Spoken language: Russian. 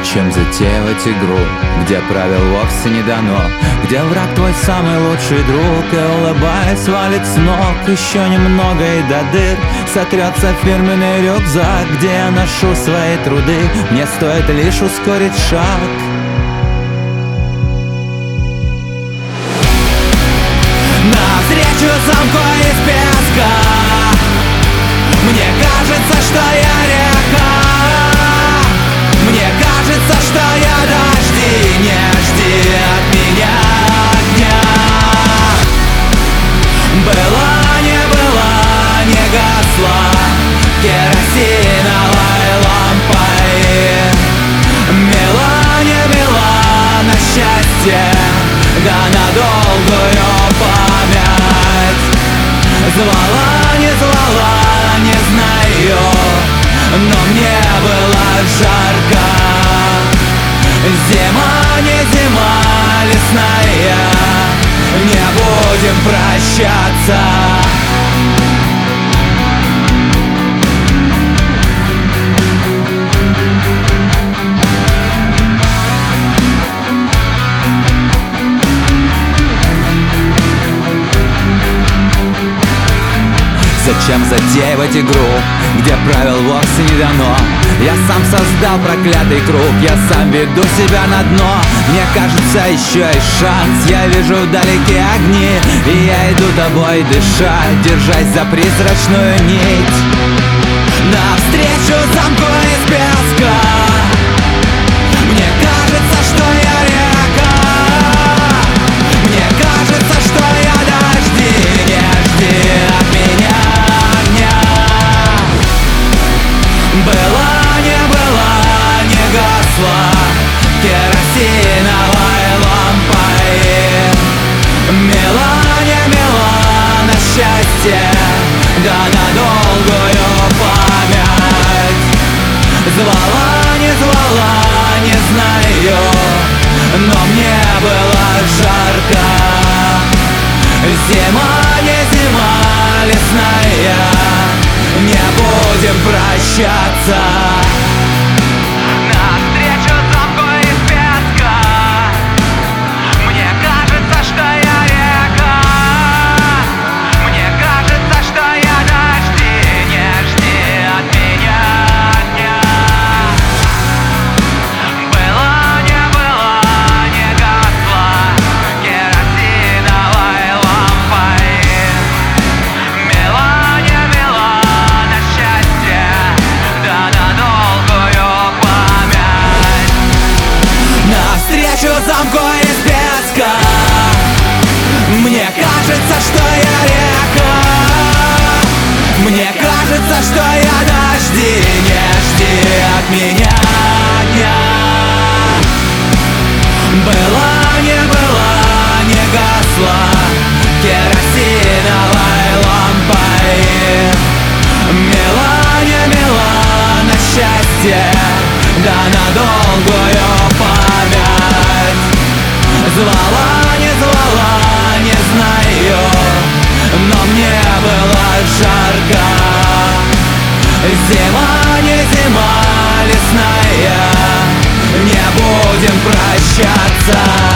Зачем затеивать игру, где правил вовсе не дано, где враг твой самый лучший друг, и улыбаясь валит с ног. Еще немного и до дыр сотрется фирменный рюкзак, где я ношу свои труды, мне стоит лишь ускорить шаг. Навстречу замку из песка, мне кажется, что я река. Мне кажется, что я дожди, не жди от меня огня. Была, не была, не гасла керосиновой лампой. Мила, не мила, на счастье, да на долгую память. Звала, не звала, не знаю, но мне было жарко. Зима, не зима, лесная, не будем прощаться. Зачем затеивать игру, где правил вовсе не дано? Я сам создал проклятый круг, я сам веду себя на дно. Мне кажется, еще есть шанс, я вижу вдалеке огни, и я иду тобой дышать, держась за призрачную нить. Навстречу замку из песка, мне кажется, что я река. Мне кажется, что я дожди, не жди от меня огня. Была, не была, не гасла керосиновой лампой. Мила, не мила, на счастье, да на долгую память. Звала, не звала, не знаю, но мне было жарко. Зима, не зима, лесная, не будем прощаться. Навстречу замку из песка, мне кажется, что я река. Мне кажется, что я дожди, не жди от меня огня. Была, не была, не гасла керосиновой лампой. Мила, не мила, на счастье, да на долгую память. Навстречу замку из песка, мне кажется, что я река. Мне кажется, что я дожди, не жди от меня огня. Была, не была, не гасла керосиновой лампой. Мила, не мила, на счастье, да на долгую память. Звала, не звала, не знаю, но мне было жарко. Зима, не зима, лесная, не будем прощаться.